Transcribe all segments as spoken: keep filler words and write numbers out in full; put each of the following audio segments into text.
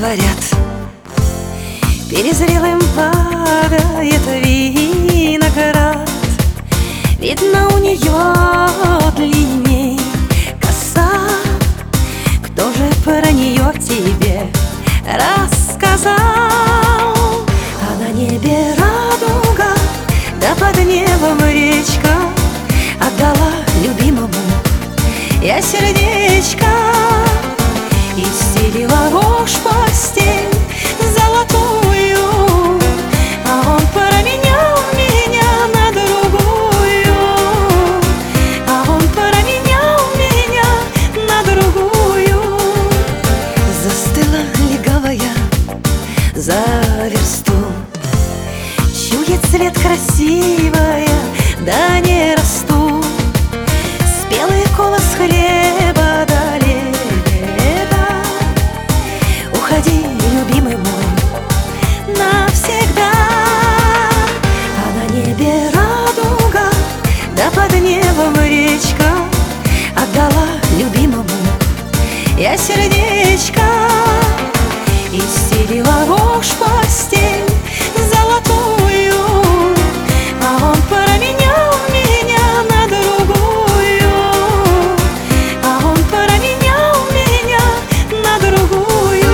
говорят, перезрелым падает виноград. Видно, у нее длинней коса. Кто же про нее тебе рассказал? А на небе радуга, да под небом речка. Отдала любимому я сердечко и стелила рожь постель золотую, а он променял меня на другую, а он променял меня на другую. Застыла легавая за версту, чует цвет красивая, да не расту. Спелый колос хлеба до лета. Уходи, любимый мой, навсегда. А на небе радуга, да под небом речка. Отдала любимому я сердечко и стелила рожь постель золотую, а он променял меня на другую, а он променял меня на другую.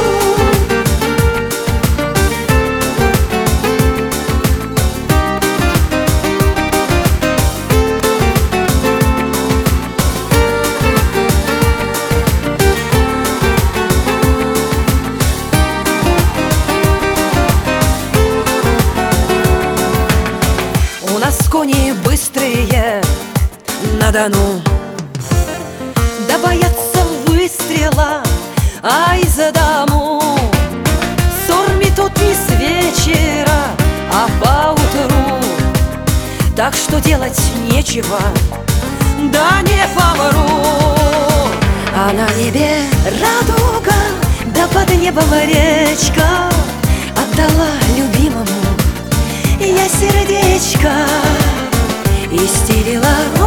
У нас кони быстрые на Дону, да боятся выстрела, ай за дому. Ссор метут не с вечера, а поутру, так что делать нечего, да не помру. А на небе радуга, да под небом речка. Отдала любимому я сердечко и стелила